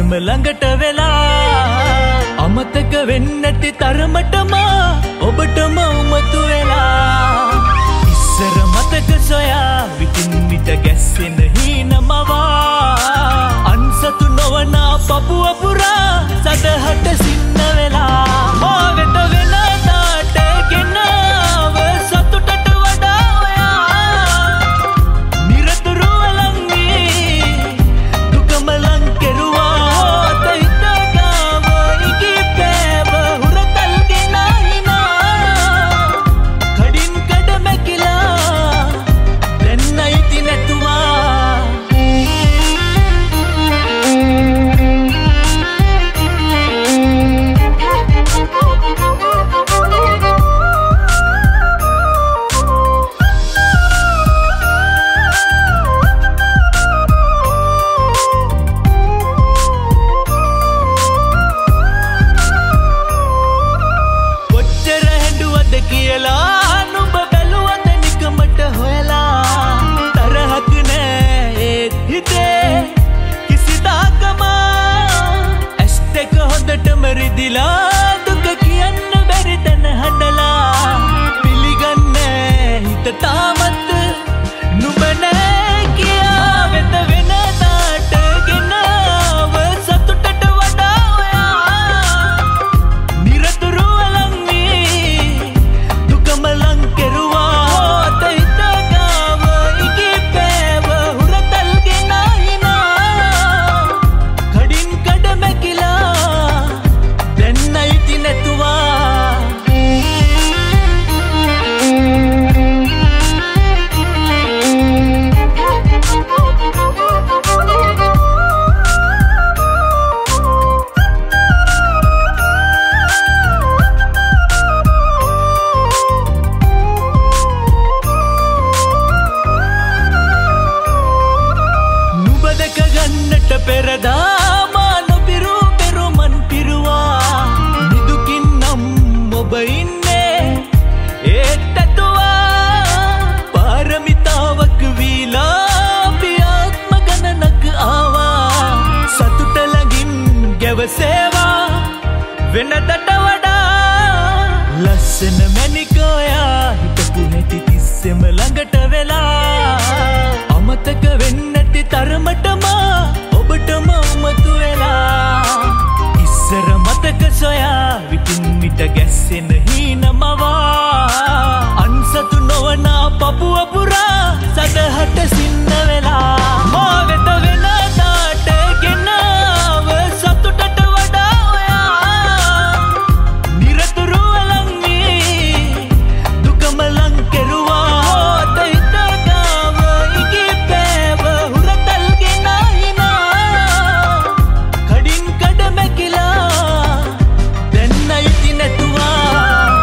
තිස්සෙම ළඟට වෙලා අමතක වෙන්නැති තරමටම ඔබටම උමතු වෙලා ඉස්සර මතක සොයා විටින් විට ගැස්සෙන හීනමවා අන්සතු නොවන පපුව පුරා සදහට සින්න වෙලා මා වෙත වෙන තාට ගෙනාව සතුටට වඩා ඔයා නිරතුරු වලංගී දුකම ලං කෙරුවා තයිතගාව ඉකිපෑව හුරතල් ගෙනහිනා කඩින් කඩ මැකිලා දැන් අයිති නැතුවා කියලා නුඹ බැලුවද නිකමට හොයලා තරහක් නෑ ඒත් හිතේ කිසිදාකම ඇස් දෙක හොඳටම රිදිලා දුක කියන්න බැරි තැන හඬලා පිළිගන්නේ හිත තාමත් නුඹ නෑ කියා වෙත වෙන තාට ගෙනාව සතුටට වඩා ඔයා නිරතුරු මලං කෙරුවා තයිතගාව ඉකිපෑව හුරතල් ගෙනහිනා කඩින් කඩ මැකිලා දැන් අයිති නැතුවා ගන්නට පෙරදා මා නොපිරු පෙරුමන් පිරුවා නිදුකින් නම් ඔබ ඉන්නේ ඒත් ඇතුවා පාරමිතාවක් වීලා පියාත්ම ගණනක් ආවා සතුට ළඟින් ගැවසේවා වෙනදට වඩා ලස්සන මැනිකෝයා හිටපු නැති තිස්සෙම ළඟට වෙලා අමතක වෙන්නැති තරමටම ඔබටම උමතු වෙලා ඉස්සර මතක සොයා විටින් විට ගැස්සෙන හීනමවා අන්සතු නොවන පපුව පුරා සදහට සින්න වෙලා මා වෙත වෙන තාට ගෙනාව සතුටට වඩා ඔයා නිරතුරු වලංගී දුකම ලං කෙරුවා තයිතගාව ඉකිපෑව හුරතල් ගෙනහිනා කඩින් කඩ මැකිලා දැන් අයිති නැතුවා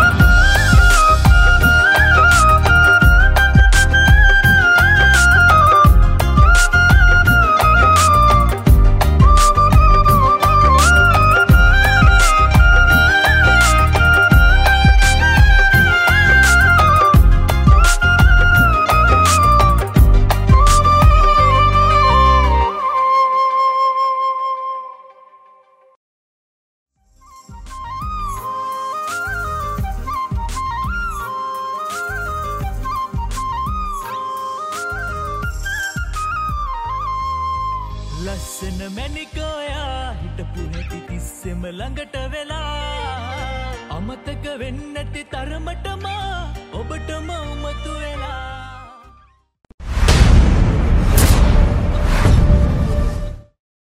ලස්සන මැනිකෝයා හිටපු හැටි තිස්සෙම ළඟට වෙලා අමතක වෙන්නැති තරමටම ඔබටම උමතු වෙලා